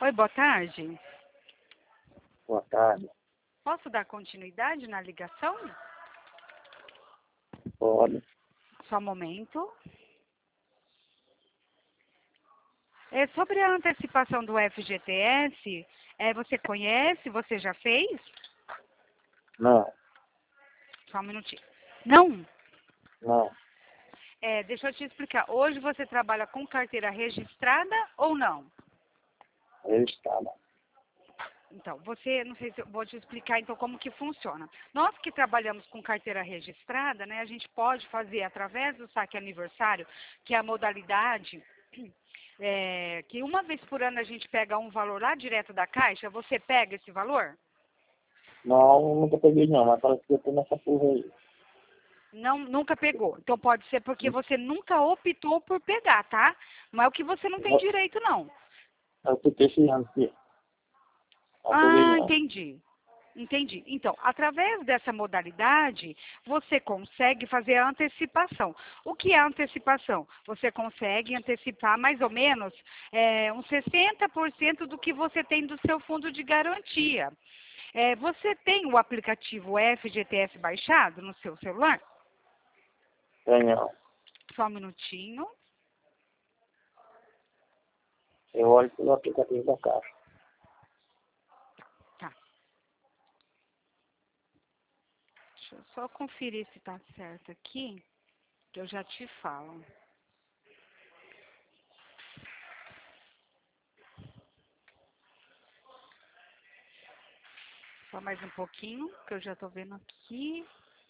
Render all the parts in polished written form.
Oi, boa tarde. Boa tarde. Posso dar continuidade na ligação? Pode. Só um momento. Sobre a antecipação do FGTS, você conhece? Você já fez? Não, Só um minutinho. Não? não. Deixa eu te explicar. Hoje você trabalha com carteira registrada ou não? Registrada. Então, não sei se eu vou te explicar então como que funciona. Nós que trabalhamos com carteira registrada, né, a gente pode fazer através do saque aniversário, que é a modalidade que uma vez por ano a gente pega um valor lá direto da Caixa, você pega esse valor? Não, nunca peguei não, mas parece que eu tô nessa porra aí. Não, nunca pegou. Então pode ser porque você nunca optou por pegar, tá? Não é o que você não tem direito, não. Eu tô precisando, filho. Não peguei Ah, não. entendi. Entendi. Então, através dessa modalidade, você consegue fazer a antecipação. O que é a antecipação? Você consegue antecipar mais ou menos uns 60% do que você tem do seu fundo de garantia. Você tem o aplicativo FGTS baixado no seu celular? Tenho. Só um minutinho. Eu olho pelo aplicativo da Caixa. Tá. Deixa eu só conferir se está certo aqui, que eu já te falo. Só mais um pouquinho, que eu já estou vendo aqui.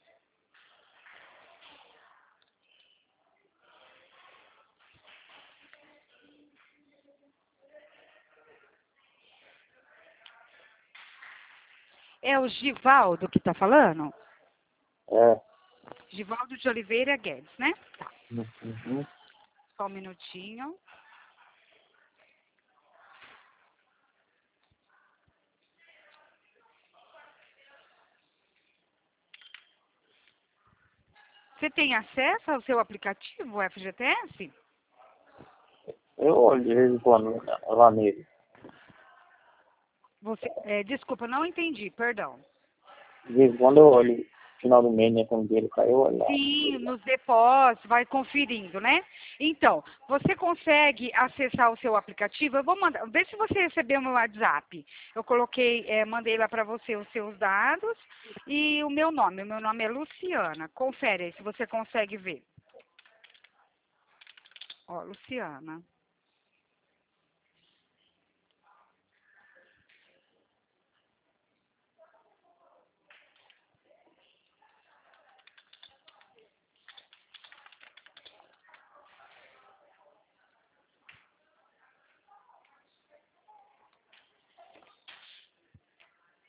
É o Givaldo que está falando? É. Givaldo de Oliveira Guedes, né? Tá. Uhum. Só um minutinho. Você tem acesso ao seu aplicativo, o FGTS? Eu olho de vez em quando lá nele. Desculpa, não entendi, perdão. De vez em quando eu olho. Final do mês, né? Quando o dinheiro cai, eu olho lá. Sim, nos depósitos, vai conferindo, né? Então, você consegue acessar o seu aplicativo? Eu vou mandar, vê se você recebeu meu WhatsApp. Eu coloquei, mandei lá para você os seus dados e o meu nome. O meu nome é Luciana. Confere aí se você consegue ver. Ó, Luciana.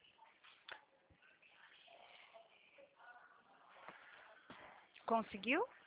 Conseguiu?